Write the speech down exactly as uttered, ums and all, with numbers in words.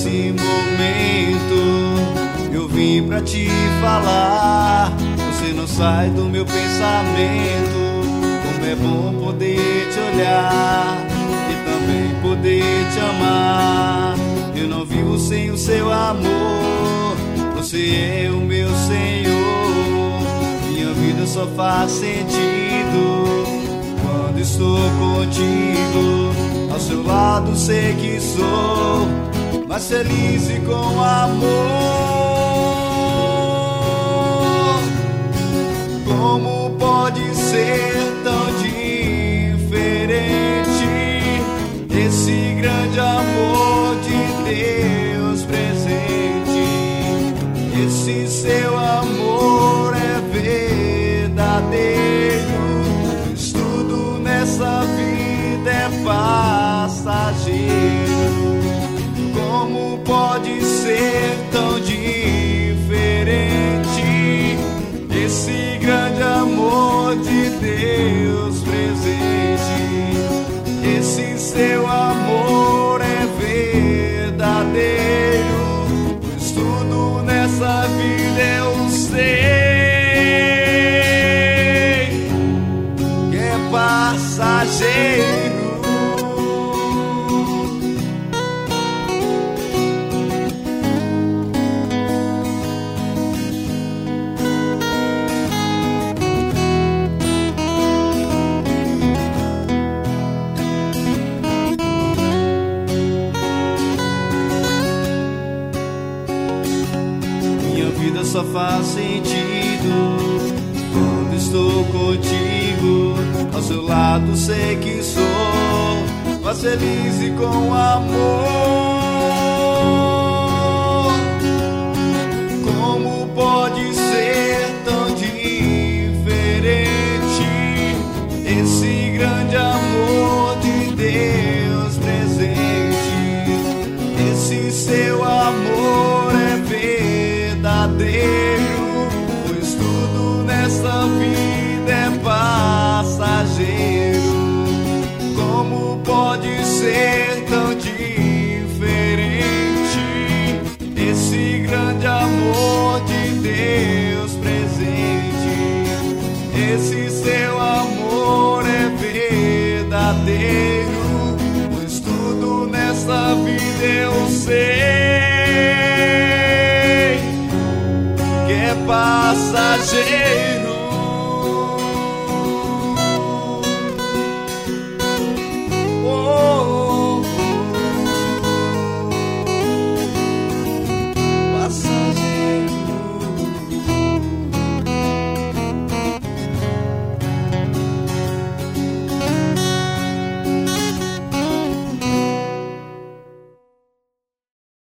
nesse momento eu vim pra te falar. Você não sai do meu pensamento. Como é bom poder te olhar e também poder te amar. Eu não vivo sem o seu amor. Você é o meu Senhor. Minha vida só faz sentido quando estou contigo. Ao seu lado sei que sou mais feliz e com amor. Como pode ser tão diferente esse grande amor de Deus presente? Esse seu amor é verdadeiro, pois tudo nessa vida é passageiro. Como pode ser tão diferente esse grande amor de Deus presente? Esse seu amor é verdadeiro, pois tudo nessa vida eu sei que é passageiro. Vida só faz sentido quando estou contigo. Ao seu lado sei que sou mais feliz e com amor. Como pode ser tão diferente esse grande amor de Deus presente? Esse seu amor é verdadeiro, pois tudo nessa vida é passageiro. Como pode ser tão diferente esse grande amor de Deus presente? Esse seu amor é verdadeiro, pois tudo nessa vida eu sei passageiro.